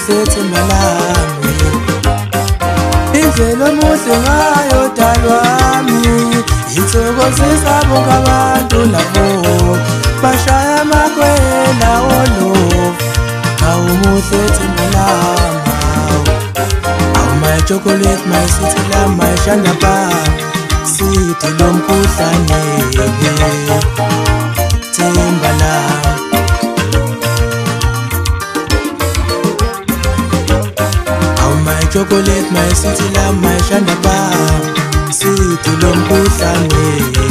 omuhle themba lami, indlela omuhle ngayo dali wami, ithokozisa bonke abantu labo bashaya amakwela wolovu. Awumuhle themba lami, awu my chocolate, my city lamb, my shanda bar, city lomkhuhlane themba lami. My chocolate, my city lamb, my shanda bar, city lomkhuhlane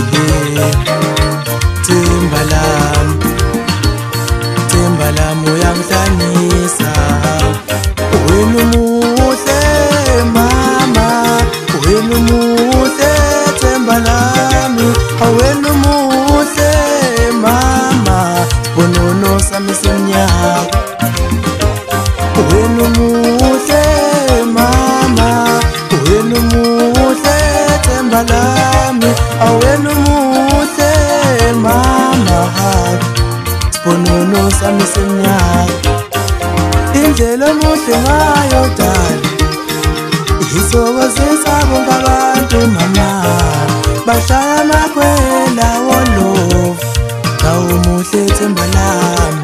themba lami, themba lami uyangihlanisa. Wena umuhle mama, wena umuhle themba lami, wena umuhle mama, bonono sami semnyaka. Wena umuhle mama, wena umuhle themba lami, wena umuhle mama, sibonono sami semnyaka. Indlela omuhle ngayo dali, ithokozisa bonke abantu mama, bashaya amakwela wolovu. Awumuhle themba lami,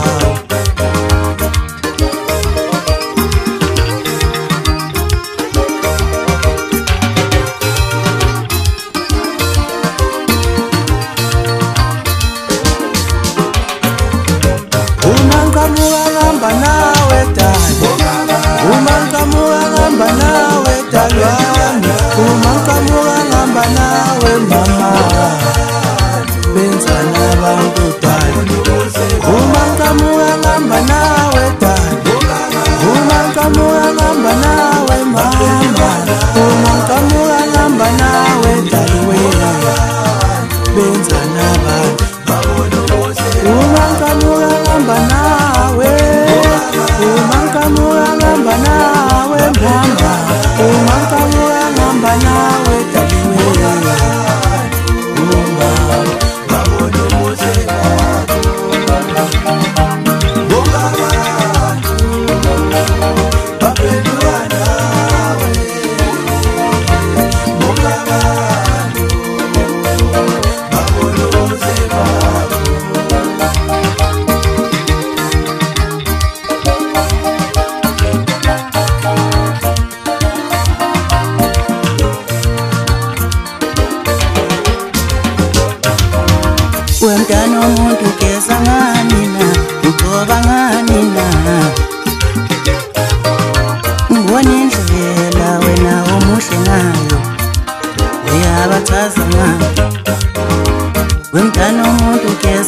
ngihamba nawe dali, uma ngiqhamuka ngihamba nawe dali wami, uma ngiqhamuka ngihamba nawe mama, benzani abantu dali. Uma ngiqhamuka ngihamba nawe dali, uma ngiqhamuka ngihamba nawe mama, uma ngiqhamuka ngihamba nawe dali wena, benzani abantu. Uma ngiqhamuka ngihamba nawe, uma ngiqhamuka ngihamba nawe mama, uma ngiqhamuka ngihamba nawe dali wena, uma babona ubuhle bakho, bonke abantu baphenduka nawe, bonke abantu babona ubuhle bakho. Wemntwana womuntu ugeza ngani na, ugcoba ngani na, ngibona indlela wena omuhle ngayo, uyabachaza ngani. Wemntwana womuntu ugeza